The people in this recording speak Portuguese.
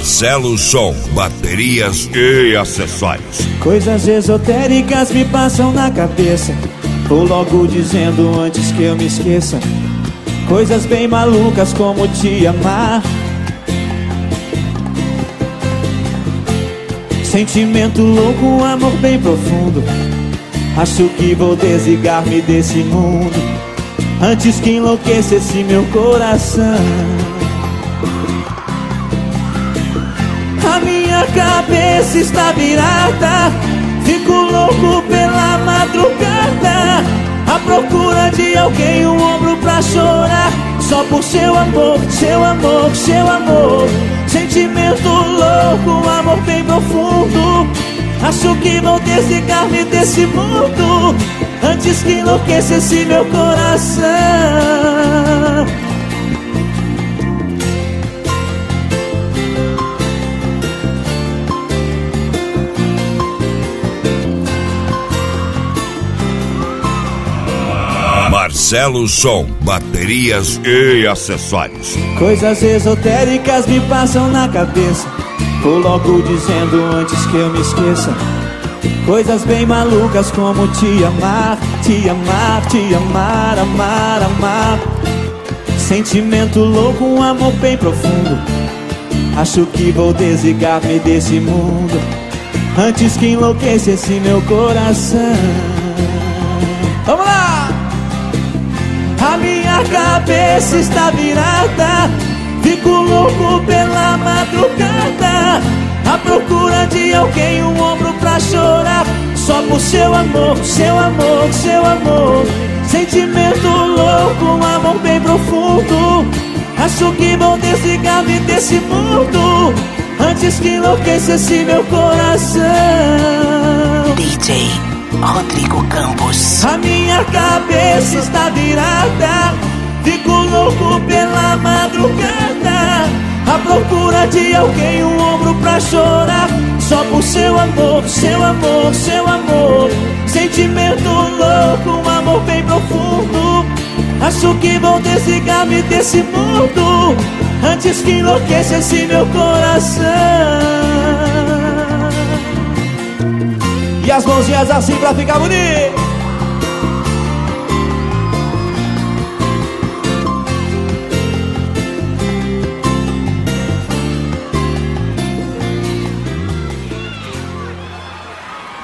Marcelo Som, baterias e acessórios. Coisas esotéricas me passam na cabeça, vou logo dizendo antes que eu me esqueça. Coisas bem malucas como te amar. Sentimento louco, amor bem profundo. Acho que vou desligar-me desse mundo antes que enlouquecesse meu coração. A minha cabeça está virada, fico louco pela madrugada, à procura de alguém, um ombro pra chorar, só por seu amor, seu amor, seu amor. Sentimento louco, amor bem profundo. Acho que vou desligar-me desse mundo antes que enlouquecesse meu coração. Marcelo Som, baterias e acessórios. Coisas esotéricas me passam na cabeça, vou logo dizendo antes que eu me esqueça. Coisas bem malucas como te amar, te amar, te amar, amar, amar. Sentimento louco, um amor bem profundo. Acho que vou desligar-me desse mundo antes que enlouquecesse meu coração. Vamos lá! A minha cabeça está virada, fico louco pela madrugada, à procura de alguém, um ombro pra chorar, só por seu amor, seu amor, seu amor. Sentimento louco, um amor bem profundo. Acho que vou desligar-me desse mundo antes que enlouquecesse meu coração. DJ Rodrigo Campos. A minha cabeça está virada, fico louco pela madrugada, à procura de alguém, um ombro pra chorar, só por seu amor, seu amor, seu amor. Sentimento louco, um amor bem profundo. Acho que vou desligar-me desse mundo antes que enlouquecesse meu coração. E as mãozinhas assim pra ficar bonito.